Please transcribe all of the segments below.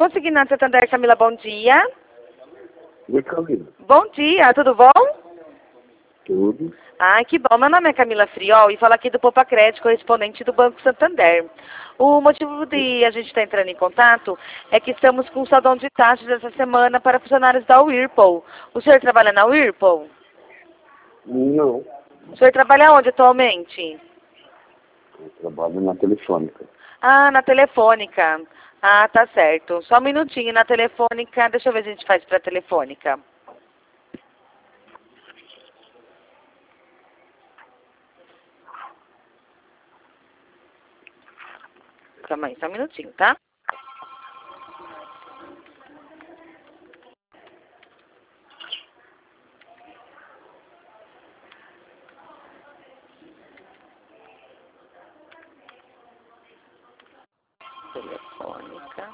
Consignado Santander, Camila, bom dia. Oi, Camila. Bom dia, tudo bom? Tudo. Ai, que bom. Meu nome é Camila Friol e falo aqui do Poupa Crédito, correspondente do Banco Santander. O motivo de a gente estar entrando em contato é que estamos com um saldão de taxas essa semana para funcionários da Whirlpool. O senhor trabalha na Whirlpool? Não. O senhor trabalha onde atualmente? Eu trabalho na Telefônica. Ah, na Telefônica. Ah, tá certo. Só um minutinho na Telefônica. Deixa eu ver se a gente faz para a Telefônica. Calma aí, só um minutinho, tá? Telefônica.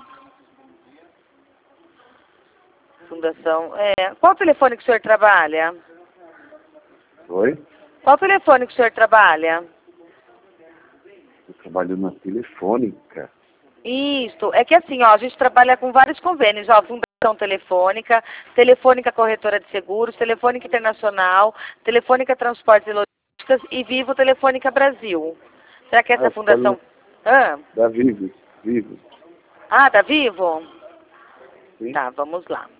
Fundação. Qual telefone que o senhor trabalha? Oi? Qual telefone que o senhor trabalha? Eu trabalho na Telefônica. Isso. É que assim, ó, a gente trabalha com vários convênios, ó, Fundação Telefônica, Telefônica Corretora de Seguros, Telefônica Internacional, Telefônica Transportes e Logísticas e Vivo Telefônica Brasil. Será que essa fundação... Da Vivo. Vivo. Ah, tá vivo? Sim. Tá, vamos lá.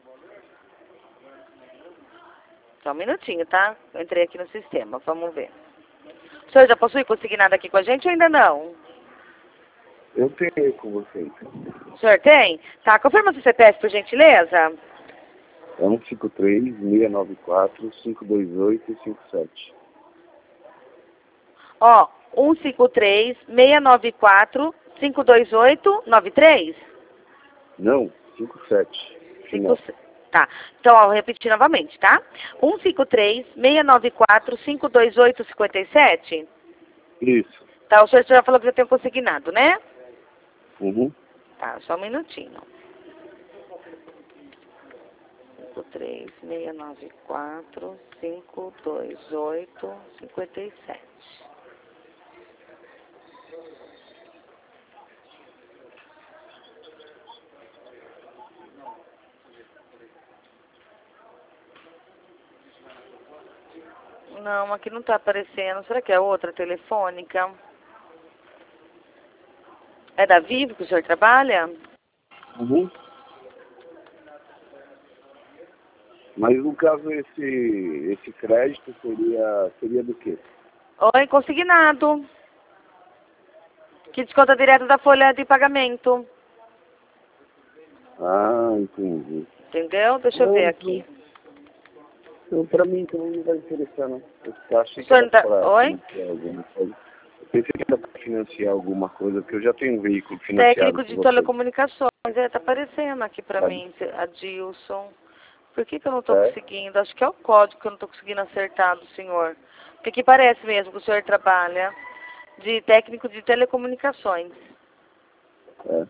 Só um minutinho, tá? Eu entrei aqui no sistema, vamos ver. O senhor já possui consignado aqui com a gente ou ainda não? Eu tenho com vocês. O senhor tem? Tá, confirma seu CPF, por gentileza. É 153-694-528-57. Ó, 153-694-528-93? Não, 57. Final. Tá. Então, ó, vou repetir novamente, tá? 153-694-528-57? Isso. Tá, o senhor já falou que já tem consignado, né? Uhum. Tá, só um minutinho. 53694-528-57. Não, aqui não tá aparecendo. Será que é outra telefônica? É da Vivo que o senhor trabalha? Uhum. Mas no caso esse crédito seria do quê? Oi, consignado. Que desconta direto da folha de pagamento. Ah, entendi. Entendeu? Deixa eu ver aqui. Então, pra mim, então, não vai interessar, não. Eu achei O que senhor era não tá... pra Oi? financiar alguma coisa. Eu pensei que era pra financiar alguma coisa, porque eu já tenho um veículo financiado Técnico com de vocês. telecomunicações. Tá aparecendo aqui pra Tá. mim, Adilson. Por que eu não tô É? conseguindo? Acho que é o código que eu não tô conseguindo acertar do senhor. Porque aqui parece mesmo que o senhor trabalha de técnico de telecomunicações. É.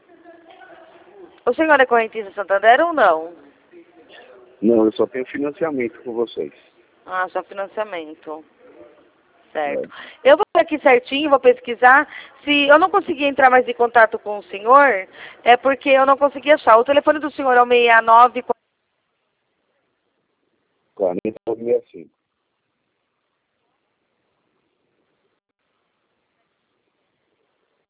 O senhor é correntista Santander ou não? Não, eu só tenho financiamento com vocês. Ah, só financiamento. Certo. Eu vou ver aqui certinho, vou pesquisar. Se eu não conseguir entrar mais em contato com o senhor, é porque eu não consegui achar. O telefone do senhor é o 69... 40,65.